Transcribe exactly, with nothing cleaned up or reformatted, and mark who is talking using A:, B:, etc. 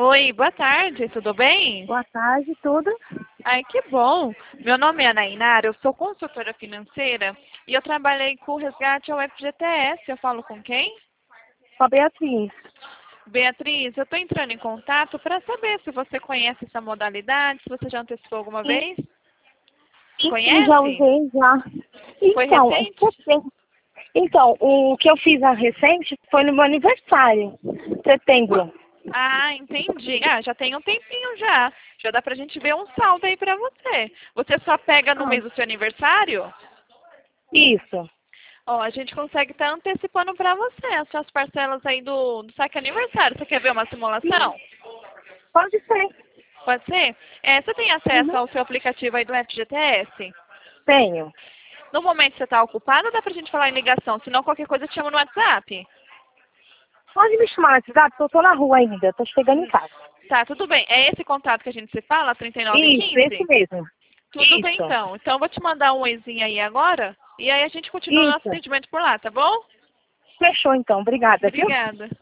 A: Oi, boa tarde, tudo bem?
B: Boa tarde, tudo?
A: Ai, que bom. Meu nome é Ana Inara, eu sou consultora financeira e eu trabalhei com o resgate ao F G T S. Eu falo com quem?
B: Com a Beatriz.
A: Beatriz, eu estou entrando em contato para saber se você conhece essa modalidade, se você já antecipou alguma
B: Sim,
A: vez.
B: sim, já
A: Conhece?
B: usei, já.
A: Foi
B: Então, é
A: recente?
B: setembro. Então, o que eu fiz a recente foi no meu aniversário, setembro.
A: Ah, entendi. Ah, já tem um tempinho já. Já dá pra gente ver um saldo aí pra você. Você só pega no
B: Ah,
A: mês do seu aniversário?
B: isso.
A: Ó, a gente consegue estar antecipando para você as suas parcelas aí do, do saque aniversário. Você quer ver uma simulação?
B: Pode ser.
A: Pode ser? É, você tem acesso
B: Uhum.
A: ao seu aplicativo aí do F G T S?
B: Tenho.
A: No momento você está ocupado, dá pra gente falar em ligação. Se não, qualquer coisa eu te chamo no WhatsApp.
B: Pode me chamar no WhatsApp, eu tô na rua ainda, tô chegando em
A: Hum,
B: casa.
A: Tá, tudo bem. É esse contato que a gente se fala, trinta e nove
B: Isso, esse
A: quinze?
B: mesmo.
A: Tudo bem,
B: Isso.
A: então. Então eu vou te mandar um oizinho aí agora. E aí a gente continua o nosso
B: Isso.
A: atendimento por lá, tá bom?
B: Fechou então, obrigada, viu?
A: Obrigada.